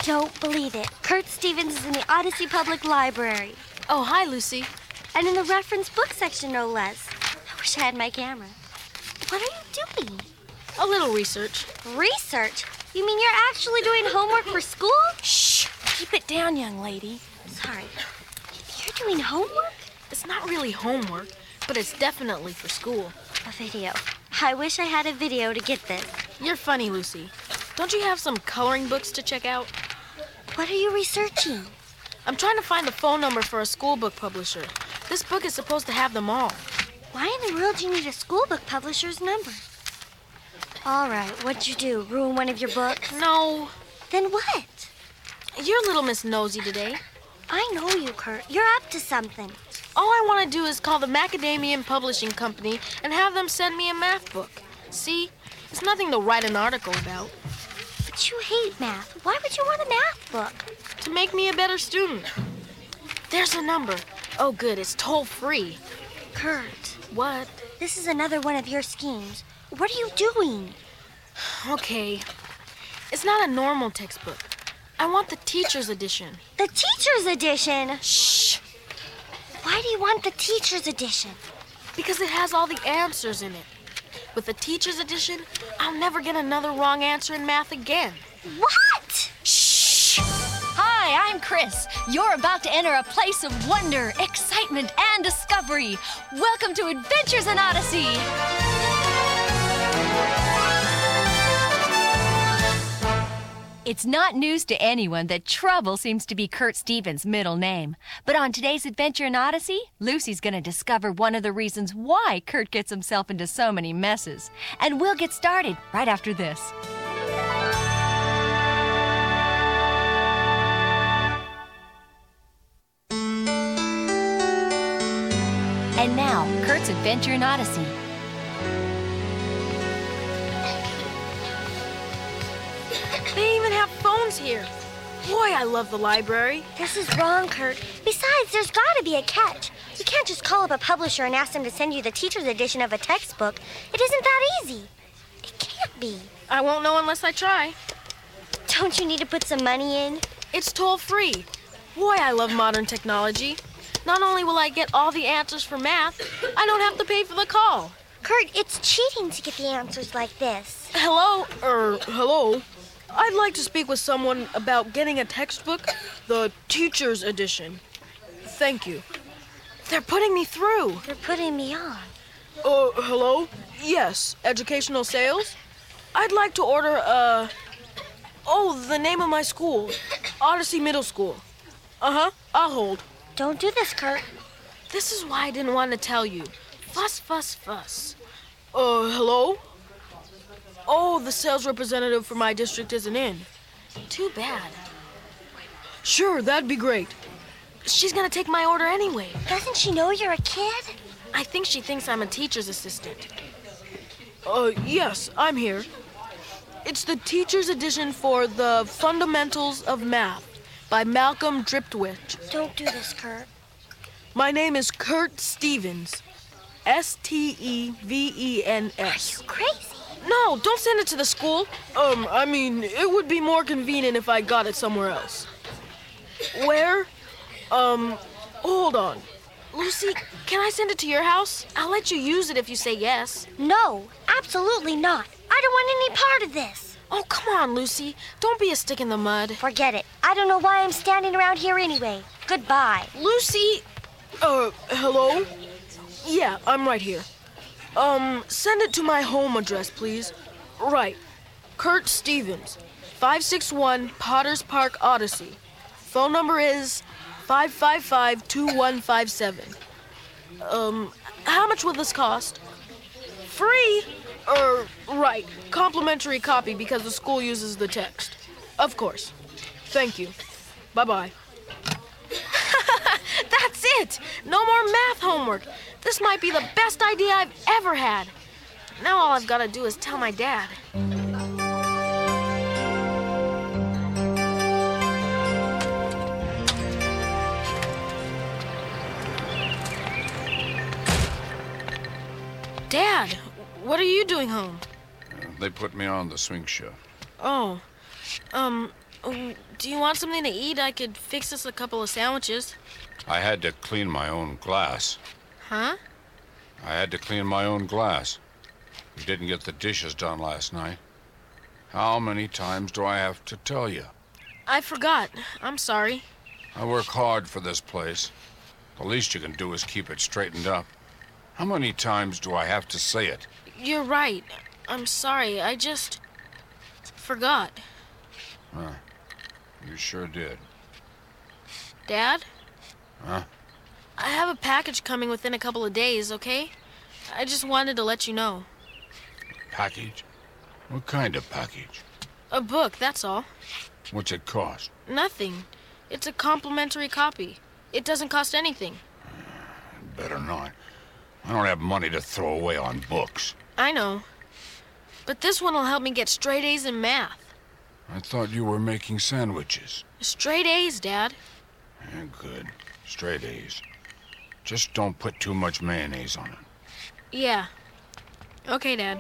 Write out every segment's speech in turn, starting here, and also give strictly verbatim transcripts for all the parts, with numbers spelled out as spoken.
don't believe it. Kurt Stevens is in the Odyssey Public Library. Oh, hi, Lucy. And in the reference book section, no less. I wish I had my camera. What are you doing? A little research. Research? You mean you're actually doing homework for school? Shh! Keep it down, young lady. Sorry. You're doing homework? It's not really homework, but it's definitely for school. A video. I wish I had a video to get this. You're funny, Lucy. Don't you have some coloring books to check out? What are you researching? I'm trying to find the phone number for a school book publisher. This book is supposed to have them all. Why in the world do you need a school book publisher's number? All right, what'd you do? Ruin one of your books? No. Then what? You're a little Miss Nosy today. I know you, Kurt. You're up to something. All I want to do is call the Macadamian Publishing Company and have them send me a math book. See? It's nothing to write an article about. But you hate math. Why would you want a math book? To make me a better student. There's a number. Oh, good. It's toll-free. Kurt. What? This is another one of your schemes. What are you doing? Okay. It's not a normal textbook. I want the teacher's edition. The teacher's edition? Shh. Why do you want the teacher's edition? Because it has all the answers in it. With the teacher's edition, I'll never get another wrong answer in math again. What? Shh. Hi, I'm Chris. You're about to enter a place of wonder, excitement, and discovery. Welcome to Adventures in Odyssey. It's not news to anyone that Trouble seems to be Kurt Stevens' middle name. But on today's Adventure in Odyssey, Lucy's going to discover one of the reasons why Kurt gets himself into so many messes. And we'll get started right after this. And now, Kurt's Adventure in Odyssey. They even have phones here. Boy, I love the library. This is wrong, Kurt. Besides, there's got to be a catch. You can't just call up a publisher and ask them to send you the teacher's edition of a textbook. It isn't that easy. It can't be. I won't know unless I try. Don't you need to put some money in? It's toll-free. Boy, I love modern technology. Not only will I get all the answers for math, I don't have to pay for the call. Kurt, it's cheating to get the answers like this. Hello? Er, hello? I'd like to speak with someone about getting a textbook, the teacher's edition. Thank you. They're putting me through. They're putting me on. Uh, hello? Yes, educational sales? I'd like to order, uh... Oh, the name of my school. Odyssey Middle School. Uh-huh, I'll hold. Don't do this, Kurt. This is why I didn't want to tell you. Fuss, fuss, fuss. Uh, hello? Oh, the sales representative for my district isn't in. Too bad. Sure, that'd be great. She's gonna take my order anyway. Doesn't she know you're a kid? I think she thinks I'm a teacher's assistant. Uh, yes, I'm here. It's the teacher's edition for The Fundamentals of Math by Malcolm Driptwich. Don't do this, Kurt. My name is Kurt Stevens. S T E V E N S. Are you crazy? No, don't send it to the school. Um, I mean, it would be more convenient if I got it somewhere else. Where? Um, hold on. Lucy, can I send it to your house? I'll let you use it if you say yes. No, absolutely not. I don't want any part of this. Oh, come on, Lucy. Don't be a stick in the mud. Forget it. I don't know why I'm standing around here anyway. Goodbye. Lucy! Uh, hello? Yeah, I'm right here. Um, send it to my home address, please. Right. Kurt Stevens, five six one Potters Park, Odyssey. Phone number is five five five, two one five seven. Um, how much will this cost? Free? Er, right. Complimentary copy because the school uses the text. Of course. Thank you. Bye-bye. That's it! No more math homework. This might be the best idea I've ever had. Now all I've got to do is tell my dad. Dad, what are you doing home? Uh, they put me on the swing show. Oh, um, Um, do you want something to eat? I could fix us a couple of sandwiches. I had to clean my own glass. Huh? I had to clean my own glass. We didn't get the dishes done last night. How many times do I have to tell you? I forgot. I'm sorry. I work hard for this place. The least you can do is keep it straightened up. How many times do I have to say it? You're right. I'm sorry. I just forgot. Huh. You sure did. Dad? Huh? I have a package coming within a couple of days, okay? I just wanted to let you know. Package? What kind of package? A book, that's all. What's it cost? Nothing. It's a complimentary copy. It doesn't cost anything. Better not. I don't have money to throw away on books. I know. But this one will help me get straight A's in math. I thought you were making sandwiches. Straight A's, Dad. Yeah, good. Straight A's. Just don't put too much mayonnaise on it. Yeah. Okay, Dad.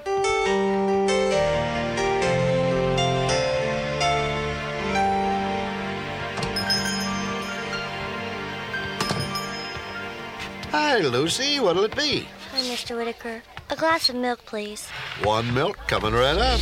Hi, Lucy. What'll it be? Hi, Mister Whitaker. A glass of milk, please. One milk coming right up.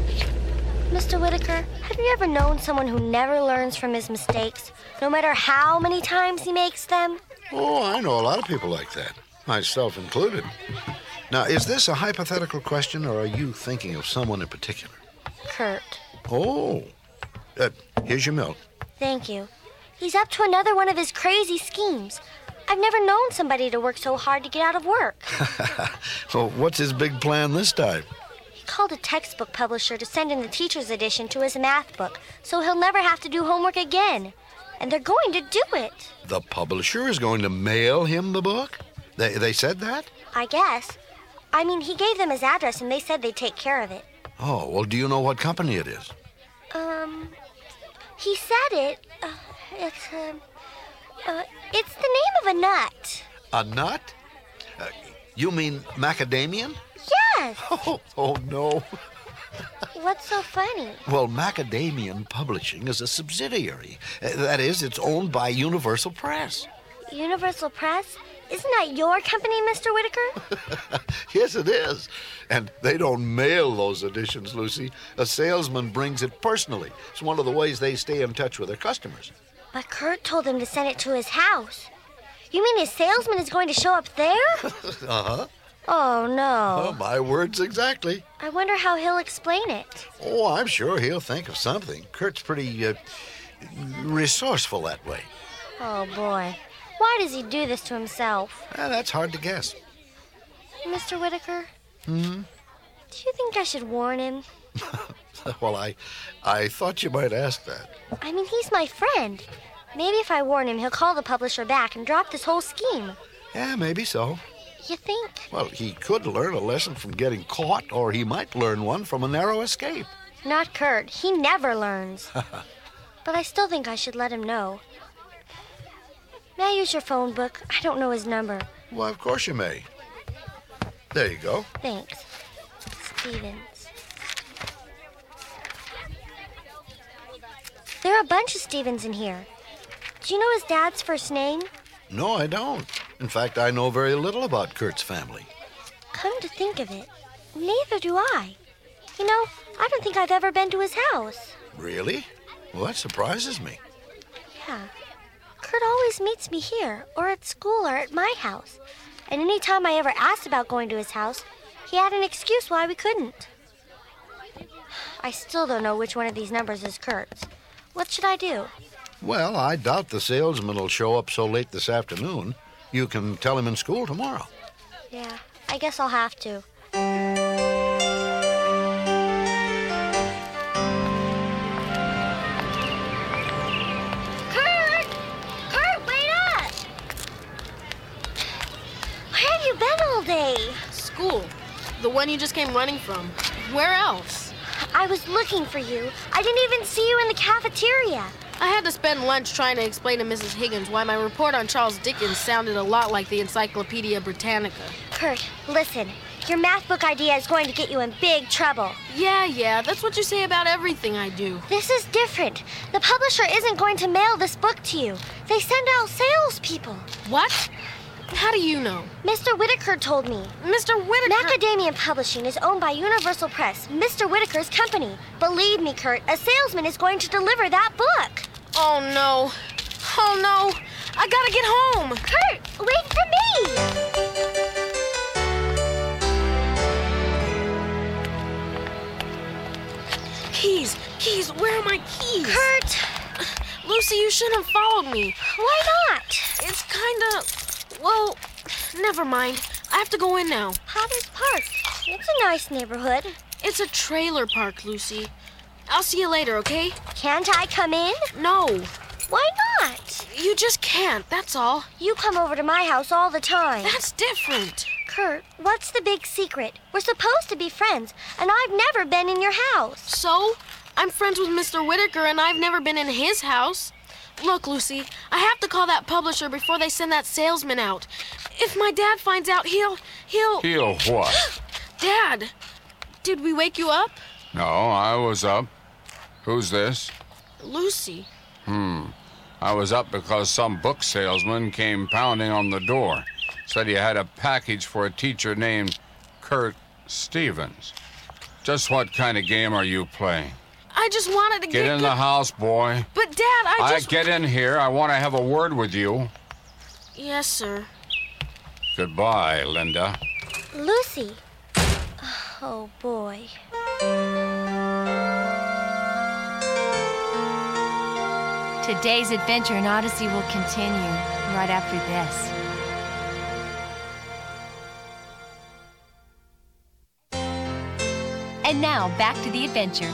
Mister Whitaker, have you ever known someone who never learns from his mistakes, no matter how many times he makes them? Oh, I know a lot of people like that, myself included. Now, is this a hypothetical question, or are you thinking of someone in particular? Kurt. Oh. Uh, here's your milk. Thank you. He's up to another one of his crazy schemes. I've never known somebody to work so hard to get out of work. Well, what's his big plan this time? He called a textbook publisher to send in the teacher's edition to his math book, so he'll never have to do homework again. And they're going to do it. The publisher is going to mail him the book? They, they said that? I guess. I mean, he gave them his address and they said they'd take care of it. Oh, well, do you know what company it is? Um, he said it. Uh, it's, um, uh, it's the name of a nut. A nut? Uh, you mean macadamian? Yes. Oh, oh no. What's so funny? Well, Macadamian Publishing is a subsidiary. Uh, That is, it's owned by Universal Press. Universal Press? Isn't that your company, Mister Whitaker? Yes, it is. And they don't mail those editions, Lucy. A salesman brings it personally. It's one of the ways they stay in touch with their customers. But Kurt told him to send it to his house. You mean his salesman is going to show up there? Uh-huh. Oh, no. Oh, my words exactly. I wonder how he'll explain it. Oh, I'm sure he'll think of something. Kurt's pretty uh, resourceful that way. Oh, boy. Why does he do this to himself? Uh, that's hard to guess. Mister Whitaker? Hmm? Do you think I should warn him? Well, I, I thought you might ask that. I mean, he's my friend. Maybe if I warn him, he'll call the publisher back and drop this whole scheme. Yeah, maybe so. You think? Well, he could learn a lesson from getting caught, or he might learn one from a narrow escape. Not Kurt. He never learns. But I still think I should let him know. May I use your phone book? I don't know his number. Well, of course you may. There you go. Thanks. Stevens. There are a bunch of Stevens in here. Do you know his dad's first name? No, I don't. In fact, I know very little about Kurt's family. Come to think of it, neither do I. You know, I don't think I've ever been to his house. Really? Well, that surprises me. Yeah. Kurt always meets me here, or at school, or at my house. And any time I ever asked about going to his house, he had an excuse why we couldn't. I still don't know which one of these numbers is Kurt's. What should I do? Well, I doubt the salesman will show up so late this afternoon. You can tell him in school tomorrow. Yeah, I guess I'll have to. Kurt! Kurt, wait up! Where have you been all day? School. The one you just came running from. Where else? I was looking for you. I didn't even see you in the cafeteria. I had to spend lunch trying to explain to Missus Higgins why my report on Charles Dickens sounded a lot like the Encyclopedia Britannica. Kurt, listen. Your math book idea is going to get you in big trouble. Yeah, yeah, that's what you say about everything I do. This is different. The publisher isn't going to mail this book to you. They send out salespeople. What? How do you know? Mister Whitaker told me. Mister Whitaker... Macadamia Publishing is owned by Universal Press, Mister Whitaker's company. Believe me, Kurt, a salesman is going to deliver that book. Oh, no. Oh, no. I gotta get home. Kurt, wait for me! Keys, keys, where are my keys? Kurt! Lucy, you shouldn't have followed me. Why not? It's kinda... Well, never mind. I have to go in now. Potter's Park. It's a nice neighborhood. It's a trailer park, Lucy. I'll see you later, okay? Can't I come in? No. Why not? You just can't, that's all. You come over to my house all the time. That's different. Kurt, what's the big secret? We're supposed to be friends, and I've never been in your house. So? I'm friends with Mister Whitaker, and I've never been in his house. Look, Lucy, I have to call that publisher before they send that salesman out. If my dad finds out, he'll... he'll... He'll what? Dad, did we wake you up? No, I was up. Who's this? Lucy. Hmm. I was up because some book salesman came pounding on the door. Said he had a package for a teacher named Kurt Stevens. Just what kind of game are you playing? I just wanted to Get get... in good- the house, boy. But, Dad, I I just... get in here. I want to have a word with you. Yes, sir. Goodbye, Linda. Lucy. Oh, boy. Today's adventure in Odyssey will continue right after this. And now, back to the adventure.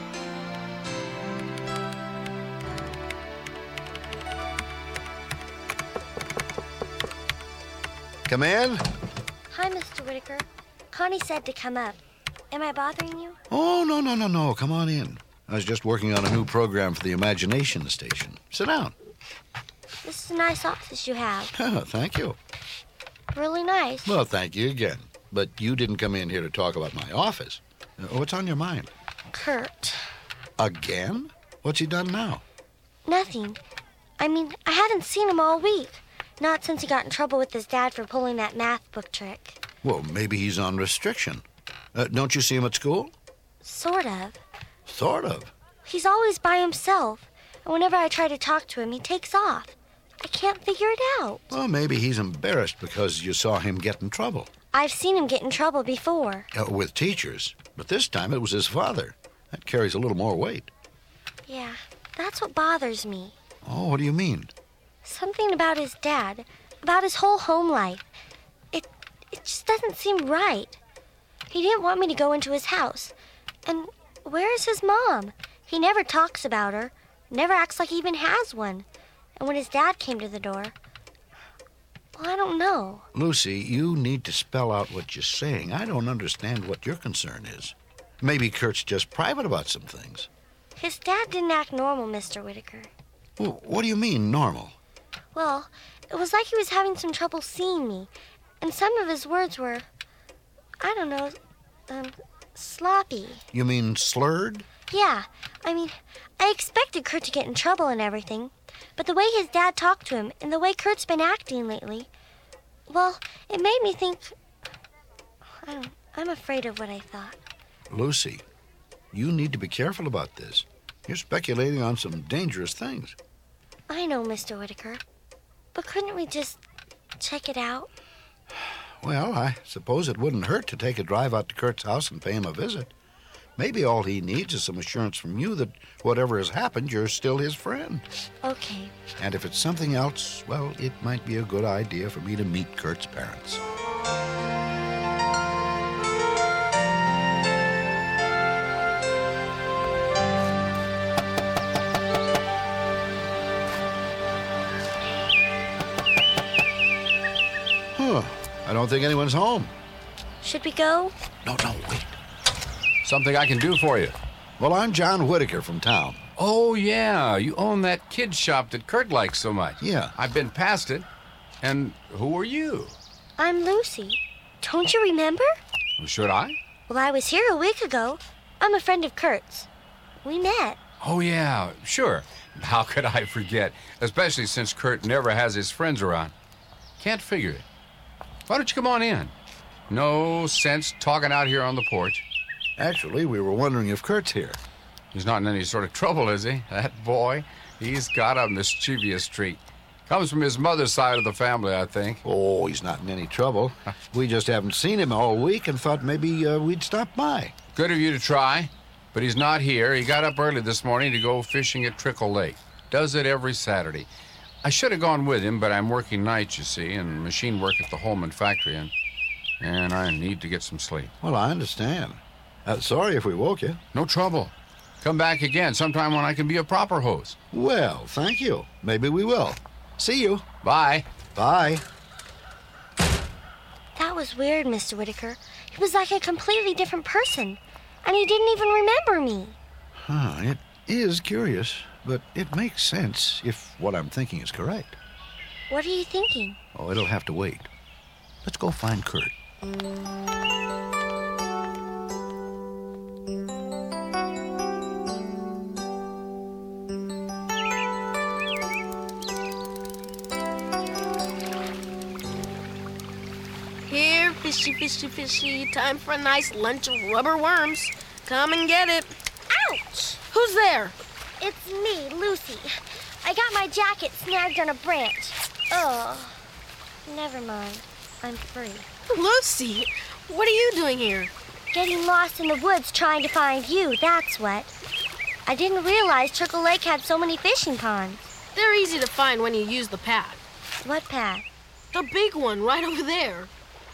Come in. Hi, Mister Whitaker. Connie said to come up. Am I bothering you? Oh, no, no, no, no. Come on in. I was just working on a new program for the Imagination Station. Sit down. This is a nice office you have. Oh, thank you. Really nice. Well, thank you again. But you didn't come in here to talk about my office. Uh, What's on your mind? Kurt. Again? What's he done now? Nothing. I mean, I haven't seen him all week. Not since he got in trouble with his dad for pulling that math book trick. Well, maybe he's on restriction. Uh, don't you see him at school? Sort of. Sort of. He's always by himself. And whenever I try to talk to him, he takes off. I can't figure it out. Well, maybe he's embarrassed because you saw him get in trouble. I've seen him get in trouble before. Uh, with teachers. But this time it was his father. That carries a little more weight. Yeah, that's what bothers me. Oh, what do you mean? Something about his dad, about his whole home life. It it just doesn't seem right. He didn't want me to go into his house. And where is his mom? He never talks about her, never acts like he even has one. And when his dad came to the door, well, I don't know. Lucy, you need to spell out what you're saying. I don't understand what your concern is. Maybe Kurt's just private about some things. His dad didn't act normal, Mister Whitaker. Well, what do you mean, normal? Well, it was like he was having some trouble seeing me. And some of his words were, I don't know, um, sloppy. You mean slurred? Yeah, I mean, I expected Kurt to get in trouble and everything. But the way his dad talked to him and the way Kurt's been acting lately, well, it made me think, I don't, I'm afraid of what I thought. Lucy, you need to be careful about this. You're speculating on some dangerous things. I know, Mister Whitaker. But couldn't we just check it out? Well, I suppose it wouldn't hurt to take a drive out to Kurt's house and pay him a visit. Maybe all he needs is some assurance from you that whatever has happened, you're still his friend. Okay. And if it's something else, well, it might be a good idea for me to meet Kurt's parents. Huh. I don't think anyone's home. Should we go? No, no, wait. Something I can do for you. Well, I'm John Whitaker from town. Oh, yeah. You own that kid shop that Kurt likes so much. Yeah. I've been past it. And who are you? I'm Lucy. Don't you remember? Should I? Well, I was here a week ago. I'm a friend of Kurt's. We met. Oh, yeah, sure. How could I forget? Especially since Kurt never has his friends around. Can't figure it. Why don't you come on in? No sense talking out here on the porch. Actually, we were wondering if Kurt's here. He's not in any sort of trouble, is he? That boy, he's got a mischievous streak. Comes from his mother's side of the family, I think. Oh, he's not in any trouble. We just haven't seen him all week and thought maybe uh, we'd stop by. Good of you to try, but he's not here. He got up early this morning to go fishing at Trickle Lake. Does it every Saturday. I should have gone with him, but I'm working nights, you see, and machine work at the Holman factory, and, and I need to get some sleep. Well, I understand. Uh, sorry if we woke you. No trouble. Come back again sometime when I can be a proper host. Well, thank you. Maybe we will. See you. Bye. Bye. That was weird, Mister Whitaker. He was like a completely different person, and he didn't even remember me. Huh, it is curious, but it makes sense if what I'm thinking is correct. What are you thinking? Oh, it'll have to wait. Let's go find Kurt. Here, fishy, fishy, fishy. Time for a nice lunch of rubber worms. Come and get it. Ouch! Who's there? It's me, Lucy. I got my jacket snagged on a branch. Oh, never mind. I'm free. Lucy, what are you doing here? Getting lost in the woods trying to find you, that's what. I didn't realize Trickle Lake had so many fishing ponds. They're easy to find when you use the path. What path? The big one right over there.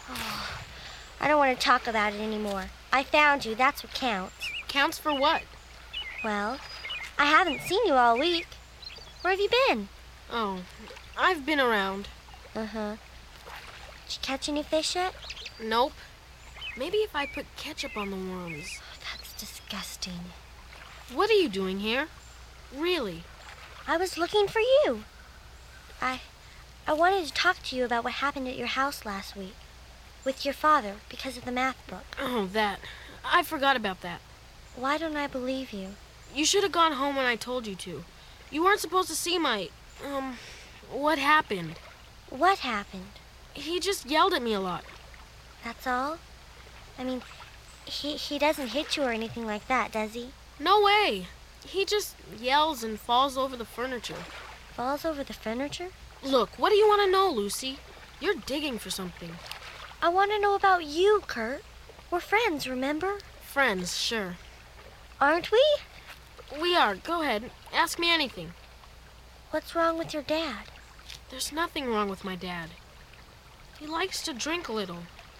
I don't want to talk about it anymore. I found you, that's what counts. Counts for what? Well, I haven't seen you all week. Where have you been? Oh, I've been around. Uh-huh. Did you catch any fish yet? Nope. Maybe if I put ketchup on the worms. That's disgusting. What are you doing here? Really? I was looking for you. I I wanted to talk to you about what happened at your house last week. With your father, because of the math book. Oh, that. I forgot about that. Why don't I believe you? You should have gone home when I told you to. You weren't supposed to see my... Um, what happened? What happened? He just yelled at me a lot. That's all? I mean, he, he doesn't hit you or anything like that, does he? No way. He just yells and falls over the furniture. Falls over the furniture? Look, what do you want to know, Lucy? You're digging for something. I want to know about you, Kurt. We're friends, remember? Friends, sure. Aren't we? We are. Go ahead. Ask me anything. What's wrong with your dad? There's nothing wrong with my dad. He likes to drink a little.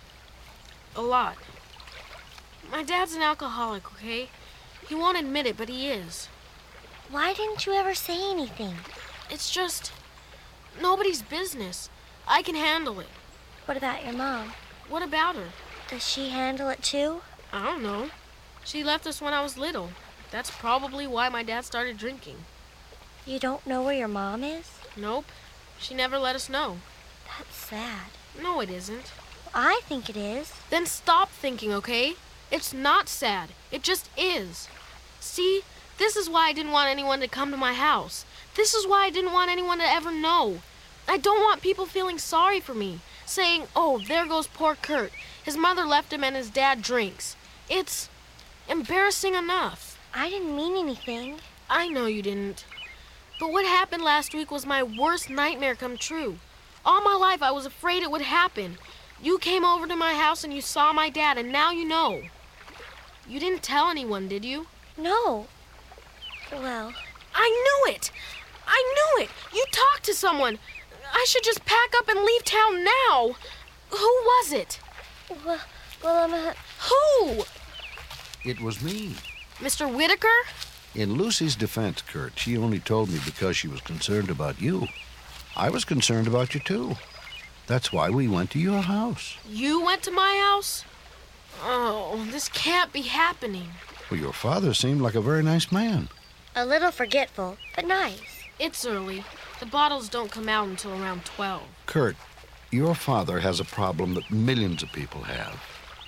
A lot. My dad's an alcoholic, okay? He won't admit it, but he is. Why didn't you ever say anything? It's just... nobody's business. I can handle it. What about your mom? What about her? Does she handle it too? I don't know. She left us when I was little. That's probably why my dad started drinking. You don't know where your mom is? Nope. She never let us know. That's sad. No, it isn't. I think it is. Then stop thinking, okay? It's not sad. It just is. See, this is why I didn't want anyone to come to my house. This is why I didn't want anyone to ever know. I don't want people feeling sorry for me, saying, oh, there goes poor Kurt. His mother left him and his dad drinks. It's embarrassing enough. I didn't mean anything. I know you didn't. But what happened last week was my worst nightmare come true. All my life I was afraid it would happen. You came over to my house and you saw my dad, and now you know. You didn't tell anyone, did you? No. Well... I knew it! I knew it! You talked to someone! I should just pack up and leave town now! Who was it? Well, well um, uh... Who? It was me. Mister Whitaker? In Lucy's defense, Kurt, she only told me because she was concerned about you. I was concerned about you, too. That's why we went to your house. You went to my house? Oh, this can't be happening. Well, your father seemed like a very nice man. A little forgetful, but nice. It's early. The bottles don't come out until around twelve. Kurt, your father has a problem that millions of people have.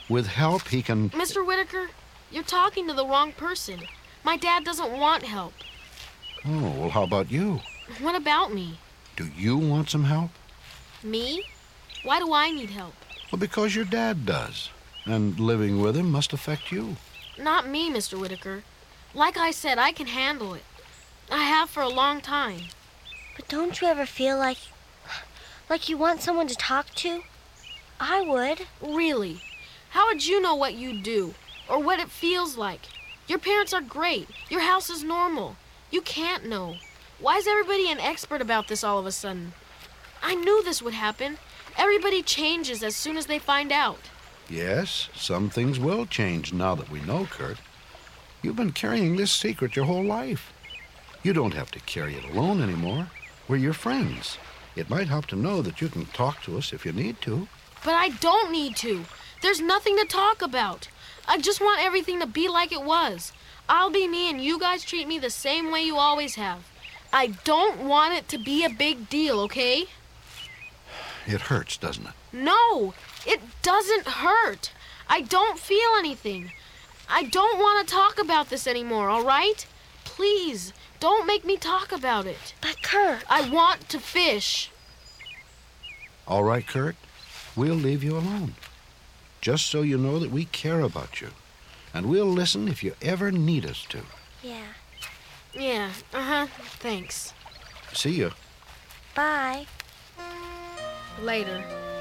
With help, he can... Mister Whitaker, you're talking to the wrong person. My dad doesn't want help. Oh, well, how about you? What about me? Do you want some help? Me? Why do I need help? Well, because your dad does. And living with him must affect you. Not me, Mister Whitaker. Like I said, I can handle it. I have for a long time. But don't you ever feel like... like you want someone to talk to? I would. Really? How would you know what you do? Or what it feels like? Your parents are great. Your house is normal. You can't know. Why is everybody an expert about this all of a sudden? I knew this would happen. Everybody changes as soon as they find out. Yes, some things will change now that we know, Kurt. You've been carrying this secret your whole life. You don't have to carry it alone anymore. We're your friends. It might help to know that you can talk to us if you need to. But I don't need to. There's nothing to talk about. I just want everything to be like it was. I'll be me and you guys treat me the same way you always have. I don't want it to be a big deal, okay? It hurts, doesn't it? No, it doesn't hurt. I don't feel anything. I don't want to talk about this anymore, all right? Please, don't make me talk about it. But Kurt... I want to fish. All right, Kurt. We'll leave you alone. Just so you know that we care about you. And we'll listen if you ever need us to. Yeah. Yeah, uh-huh. Thanks. See you. Bye. Later.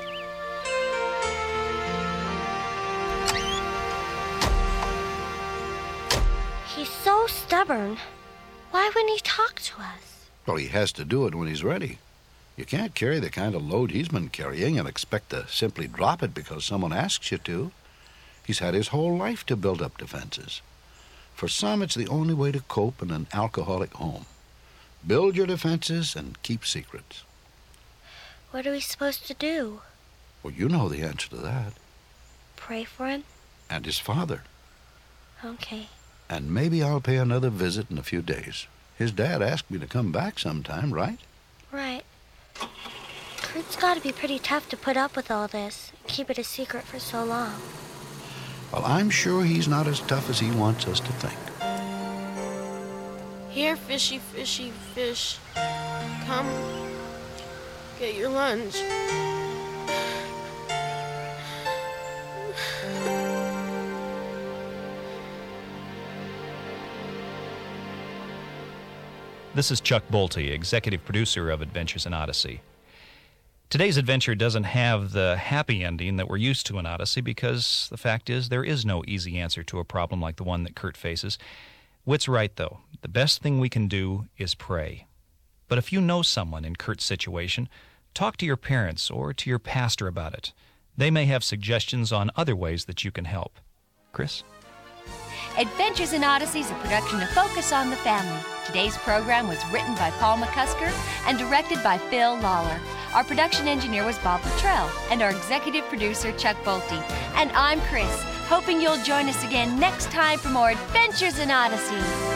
He's so stubborn. Why wouldn't he talk to us? Well, he has to do it when he's ready. You can't carry the kind of load he's been carrying and expect to simply drop it because someone asks you to. He's had his whole life to build up defenses. For some, it's the only way to cope in an alcoholic home. Build your defenses and keep secrets. What are we supposed to do? Well, you know the answer to that. Pray for him? And his father. Okay. And maybe I'll pay another visit in a few days. His dad asked me to come back sometime, right? Right. Kurt's got to be pretty tough to put up with all this and keep it a secret for so long. Well, I'm sure he's not as tough as he wants us to think. Here, fishy, fishy, fish. Come, get your lunch. This is Chuck Bolte, executive producer of Adventures in Odyssey. Today's adventure doesn't have the happy ending that we're used to in Odyssey because the fact is there is no easy answer to a problem like the one that Kurt faces. Whit's right, though. The best thing we can do is pray. But if you know someone in Kurt's situation, talk to your parents or to your pastor about it. They may have suggestions on other ways that you can help. Chris? Adventures in Odyssey is a production of Focus on the Family. Today's program was written by Paul McCusker and directed by Phil Lawler. Our production engineer was Bob Luttrell, and our executive producer, Chuck Bolte. And I'm Chris, hoping you'll join us again next time for more Adventures in Odyssey.